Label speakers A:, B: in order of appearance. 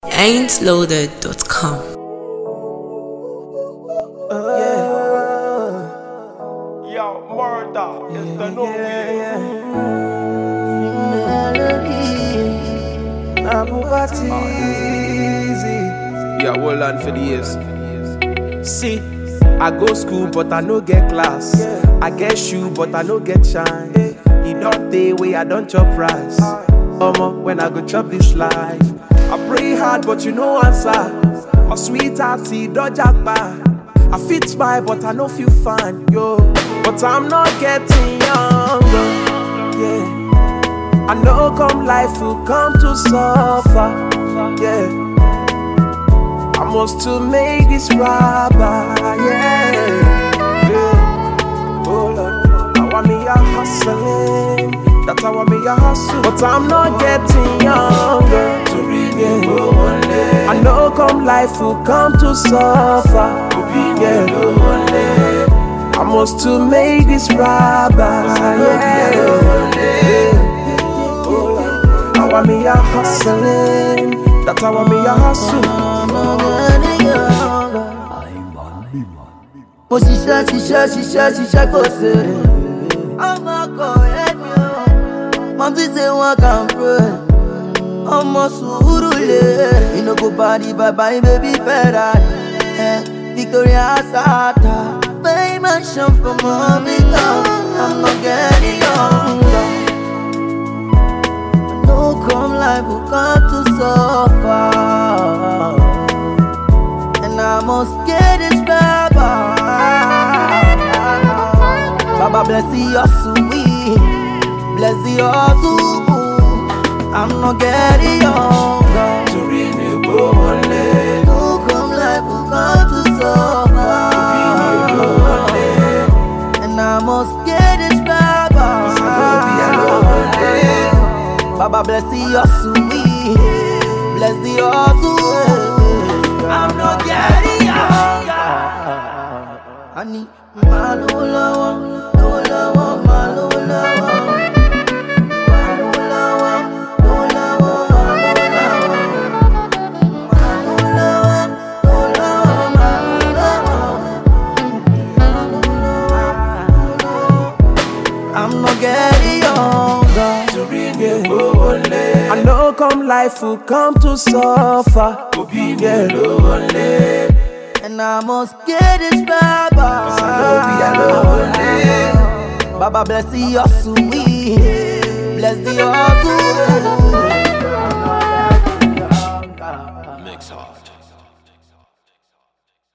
A: ain'tloaded.com.
B: Yo, murder is the new way.
C: Yeah, hold on for the years. See, I go school but I no get class. I get shoe but I no get shine. It don't day way I don't chop rice. When I go chop this life, I pray hard but you no answer. My sweetheart, he don't jackpot. I fit smile but I no feel fine, yo. But I'm not getting younger, yeah. I know come life will come to suffer, yeah. I must to make this rubber, yeah, yeah. Oh Lord, I want me a hustling. That's how I want me a hustle. But I'm not getting younger, yeah. I know come life will come to suffer, yeah. I must to make this rubber, yeah. I want me a hustling. That's how I want me a hustle.
D: Mo ṣiṣẹ́ kò sèrè. Ọmọ kò yẹ mi o. Mo fi ṣe wọn kàn pray. Ọmọ sùúrù lè. Inú kò bá di bàbá yín bébí fẹ́ra. Victoria Sata. Pay mansion for mommy now. I'm not getting younger. No come life will come to suffer. And I must get this rubber. Baba bless the hustle, bless the hustle. I'm not getting younger. No come life will come to suffer. And I must get this rubber. Baba bless the hustle, bless the hustle. I'm not getting younger. I need my Lola, my Lola. I'm not getting younger.
C: I know come life will come to suffer, yeah.
D: And I must get this rubber. Baba bless the hustle, bless the hustle.
B: Mix hard.